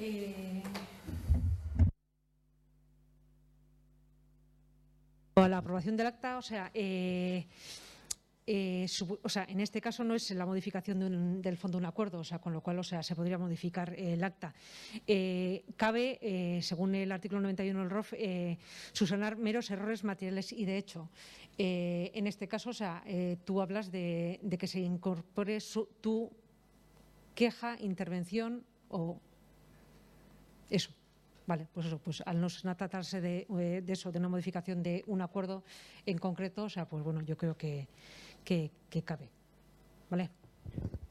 La aprobación del acta, en este caso no es la modificación del fondo de un acuerdo, con lo cual, se podría modificar el acta. Cabe, según el artículo 91 del ROF, subsanar meros errores materiales y de hecho. En este caso, tú hablas de que se incorpore tu queja, intervención o eso. Vale, pues eso, pues al no tratarse de eso, de una modificación de un acuerdo en concreto, pues bueno, yo creo que cabe. ¿Vale?